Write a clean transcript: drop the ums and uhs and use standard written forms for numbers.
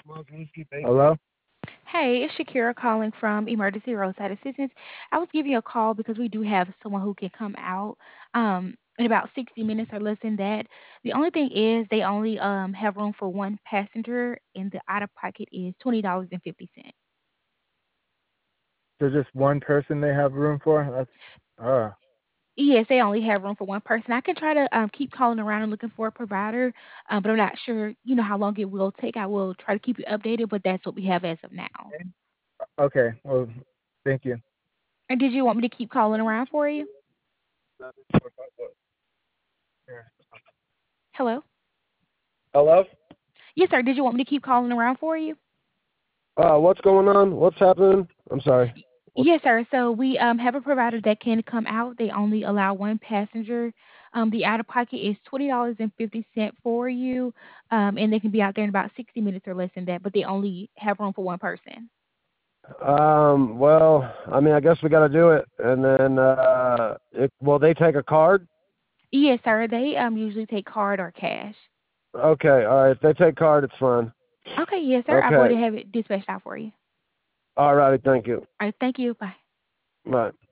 Hello? Hey, it's Shakira calling from Emergency Roadside Assistance. I was giving you a call because we do have someone who can come out in about 60 minutes or less than that. The only thing is they only have room for one passenger, and the out of pocket is $20.50. There's just one person they have room for? Uh, Yes, they only have room for one person. I can try to keep calling around and looking for a provider, but I'm not sure, how long it will take. I will try to keep you updated, but that's what we have as of now. okay. Well, thank you. And did you want me to keep calling around for you? Hello? Hello? Yes, sir. Did you want me to keep calling around for you? What's going on? What's happening? I'm sorry. What's Yes, sir. So we have a provider that can come out. They only allow one passenger. The out of pocket is $20.50 for you, and they can be out there in about 60 minutes or less than that. But they only have room for one person. well, I mean, I guess we got to do it. And then, will they take a card? Yes, sir. They usually take card or cash. Okay, all right. If they take card, it's fine. Okay, yes, sir. I'll go ahead Okay. and have it dispatched out for you. All righty, thank you. All right, thank you. Bye. Bye.